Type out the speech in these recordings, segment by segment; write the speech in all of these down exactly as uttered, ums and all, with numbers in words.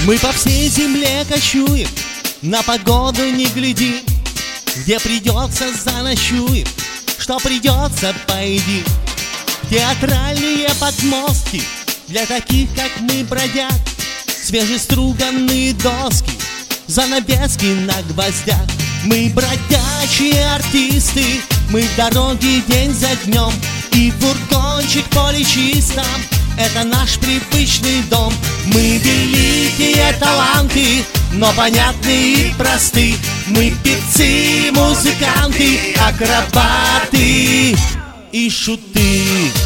Мы по всей земле кочуем, на погоду не глядим. Где придется, заночуем, что придется, поедим. Театральные подмостки для таких, как мы, бродяг. Свежеструганные доски, занавески на гвоздях. Мы бродячие артисты, мы в дороге день за днем. И фургончик поле чисто, это наш привычный дом. Мы великие таланты, но понятны и просты. Мы певцы, музыканты, акробаты и шуты.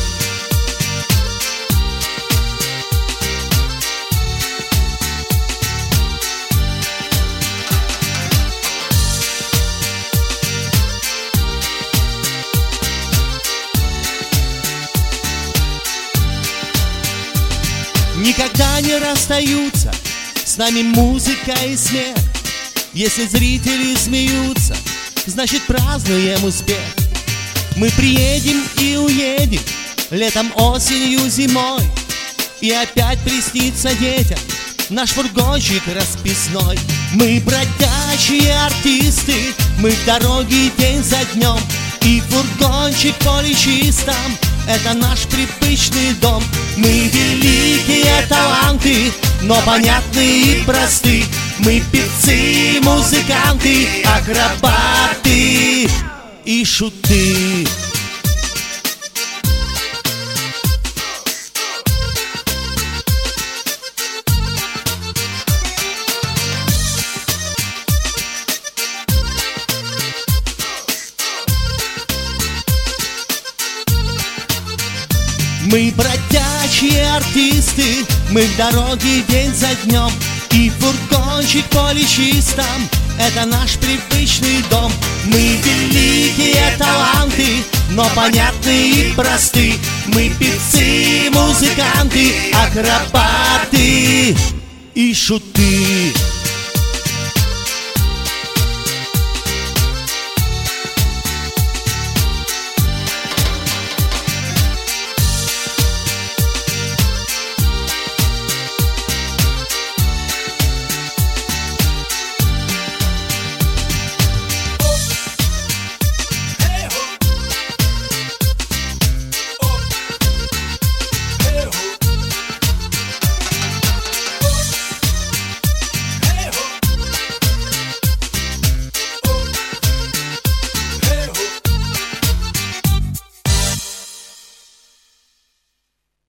Никогда не расстаются с нами музыка и смех. Если зрители смеются, значит празднуем успех. Мы приедем и уедем летом, осенью, зимой. И опять приснится детям наш фургончик расписной. Мы бродячие артисты, мы в дороге день за днем. И фургончик поле чисто, это наш привычный дом. Мы великие таланты, но понятны и просты. Мы певцы, музыканты, акробаты и шуты. Мы бродячие артисты, мы в дороге день за днем. И фургончик поле чисто, это наш привычный дом. Мы великие таланты, но понятны и просты. Мы певцы, музыканты, акробаты и шуты.